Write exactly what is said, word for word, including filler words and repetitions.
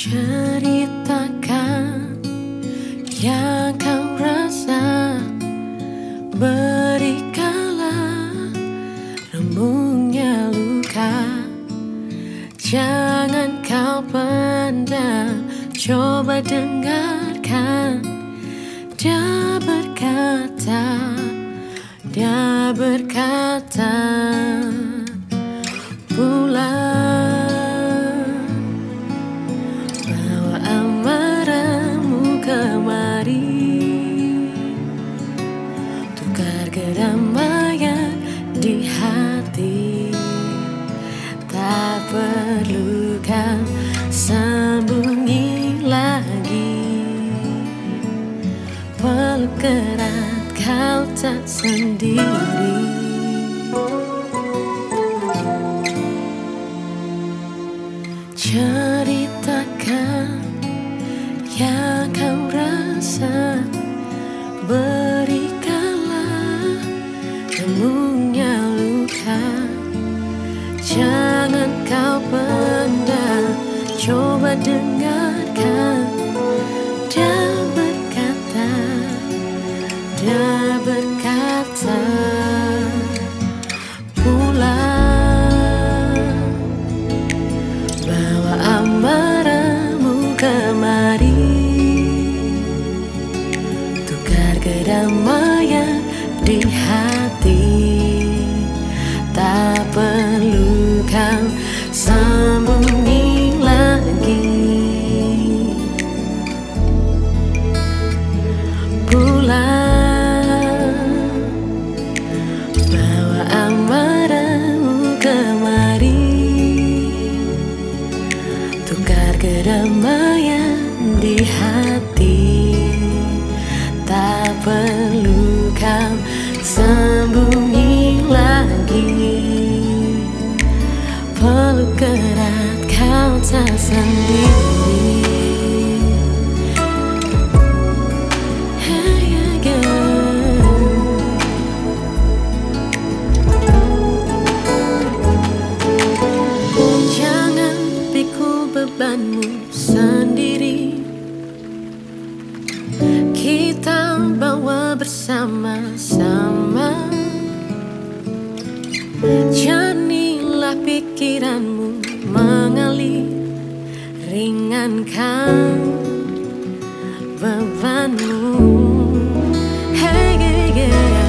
Ceritakan yang kau rasa, berikanlah remungnya luka. Jangan kau pendam, coba dengarkan. Dia berkata, dia berkata, pulang, bawa amarahmu kemari, tukar kedamaian di hati. Tak perlu kau sembunyi lagi, peluk erat, kau tak sendiri. Ceritakan yang kau rasa, berikanlah remungnya luka. Jangan kau pendam, coba dengarkan. Dia berkata, dia berkata, pulang, bawa amarahmu kemari, tukar kedamaian di hati. Tak perlu kau sembunyi lagi, pulang, bawa amarahmu kemari, tukar kedamaian di hati. Tak perlu kau sembunyi lagi, peluk erat, kau tak sendiri. Hey again. Jangan pikul bebanmu sendiri, kita bawa bersama-sama. Janilah pikiranmu mengalir, ringankan bebanmu. Hey, yeah, yeah.